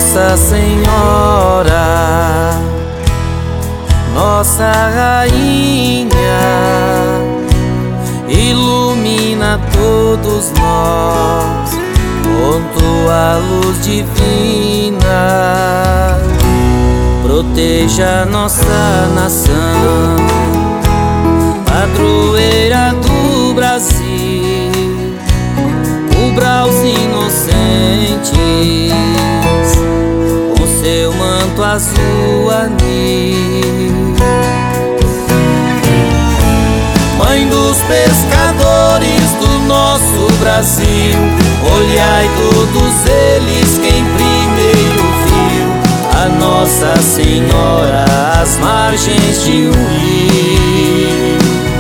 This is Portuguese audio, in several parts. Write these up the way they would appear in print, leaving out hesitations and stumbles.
Nossa Senhora, nossa Rainha, ilumina todos nós com tua luz divina. Proteja nossa nação, padroeira do Brasil, cubra os inocentes com seu manto azul anil. Mãe dos pescadores do nosso Brasil, olhai todos eles quem primeiro viu a Nossa Senhora às margens de um rio.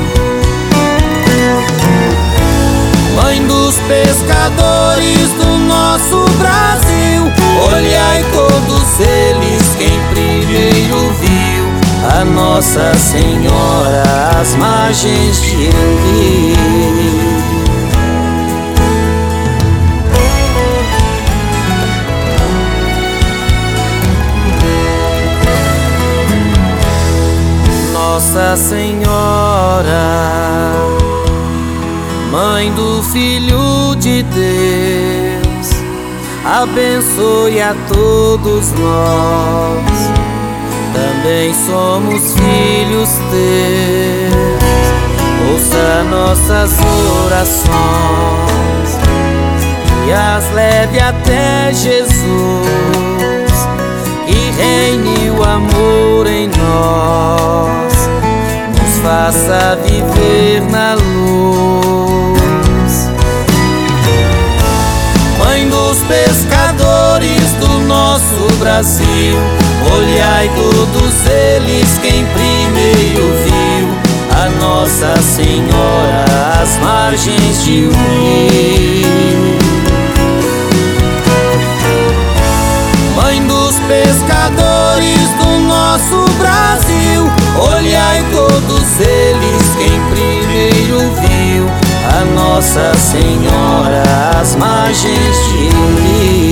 Mãe dos pescadores do nosso Brasil, olhai todos eles quem primeiro viu a Nossa Senhora às margens de um rio. Nossa Senhora, Mãe do Filho de Deus, abençoe a todos nós, também somos filhos teus. Ouça nossas orações e as leve até Jesus, que reine o amor em nós, nos faça viver na luz. Mãe dos pescadores do nosso Brasil, olhai todos eles quem primeiro viu a Nossa Senhora às margens de um rio. Mãe dos pescadores do nosso Brasil, olhai todos eles quem primeiro viu a Nossa Senhora às margens de um rio.